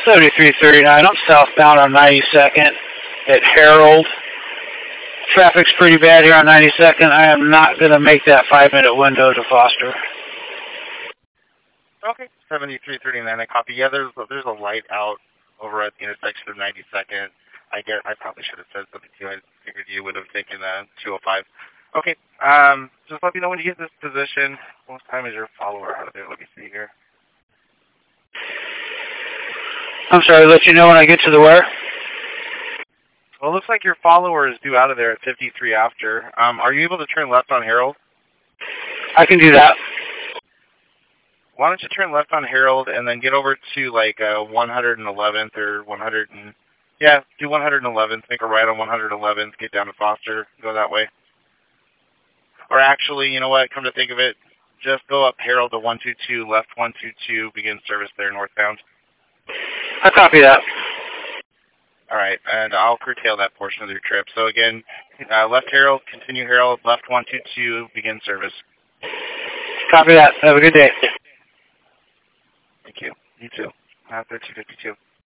7339. I'm southbound on 92nd at Harold. Traffic's pretty bad here on 92nd. I am not going to make that 5-minute window to Foster. Okay, 7339. I copy. Yeah, there's a light out over at the intersection of 92nd. I probably should have said something to you. I figured you would have taken 205. Okay, just let me know when you get this position. What time is your follower out of there? Let me see here. I'm sorry, let you know when I get to the where? Well, it looks like your follower is due out of there at 53 after. Are you able to turn left on Harold? I can do that. Why don't you turn left on Harold and then get over to like 111th or 100 and... Yeah, do 111th, make a right on 111th, get down to Foster, go that way. Or actually, you know what, come to think of it, just go up Harold to 122, left 122, begin service there northbound. I copy that. All right, and I'll curtail that portion of your trip. So again, left Harold, continue Harold, left 122, begin service. Copy that. Have a good day. Thank you. You too. 1352.